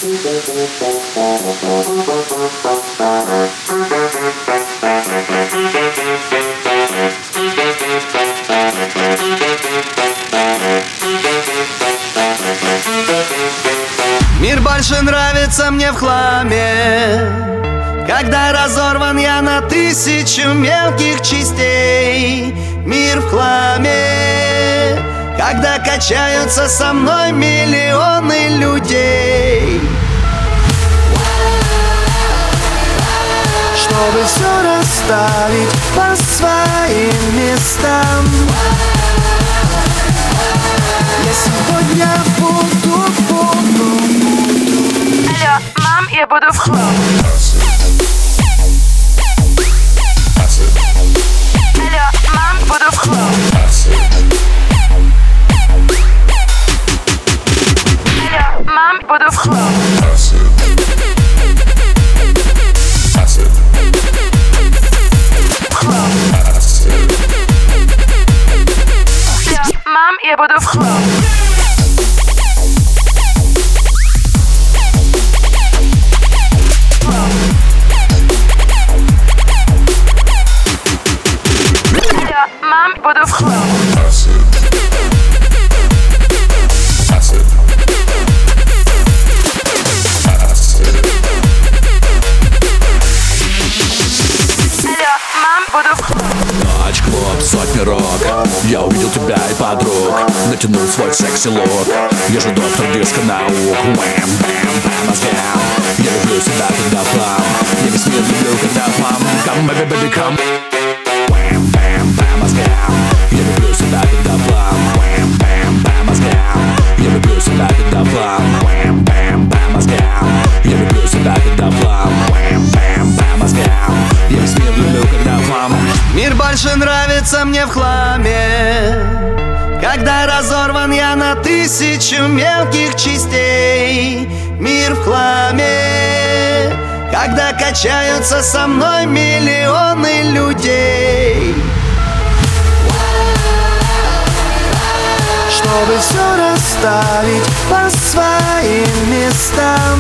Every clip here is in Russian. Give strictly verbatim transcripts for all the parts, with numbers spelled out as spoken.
Мир больше нравится мне в хламе, когда разорван я на тысячу мелких частей. Мир в хламе, когда качаются со мной миллионы людей. Чтобы все расставить по своим местам, я сегодня буду, буду, буду. Алло, мам, я буду в хлам. Алло, мам, буду в хлам. Алло, мам, буду в хлам. Мам, я буду в хлам. Алло, мам, буду в хлам. Алло, мам, буду в хлам. Ночь, клуб, сотни рок. Я увидел тебя и подруг, натянул свой секси-лук. Я же доктор диско-наук. Вэм, бэм, по мозгам. Я люблю себя, когда флам. Я весь мир люблю, когда флам. Come, baby, baby, come. Вэм, бэм, по мозгам. Я люблю себя, когда флам. Вэм, бэм, по мозгам. Я люблю себя, когда флам. Вэм, бэм, по мозгам. Я люблю себя, когда флам. Вэм, бэм, по мозгам. Я весь мир люблю, когда флам. Мир больше нравится мне в хламе, когда разорван я на тысячу мелких частей. Мир в хламе, когда качаются со мной миллионы людей. Чтобы все расставить по своим местам,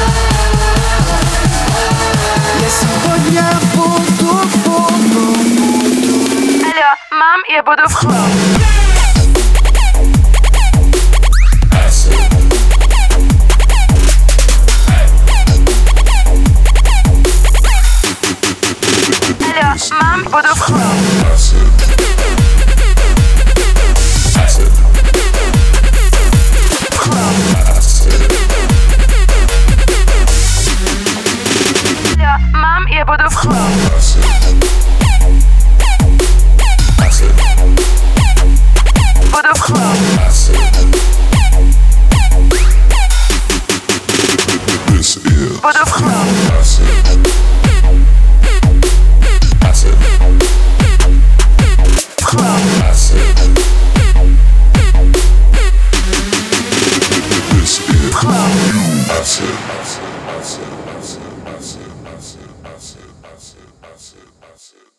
я сегодня буду, буду, буду. Алло, мам, я буду в хлам. Алло, мам, буду в хлам. Алло, мам, я буду в хлам. Буду в хлам. Буду в хлам. В хлам. В хлам.